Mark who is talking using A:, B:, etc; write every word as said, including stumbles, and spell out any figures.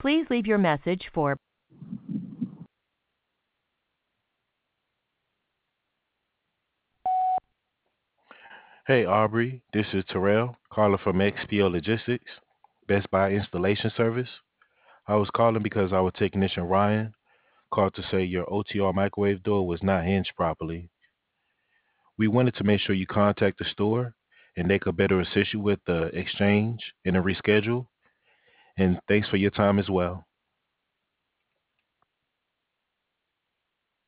A: Please leave your message for
B: Hey Aubrey, this is Terrell, calling from X P O Logistics, Best Buy Installation Service. I was calling because our technician Ryan called to say your O T R microwave door was not hinged properly. We wanted to make sure you contact the store and they could better assist you with the exchange and the reschedule. And thanks for your time as well.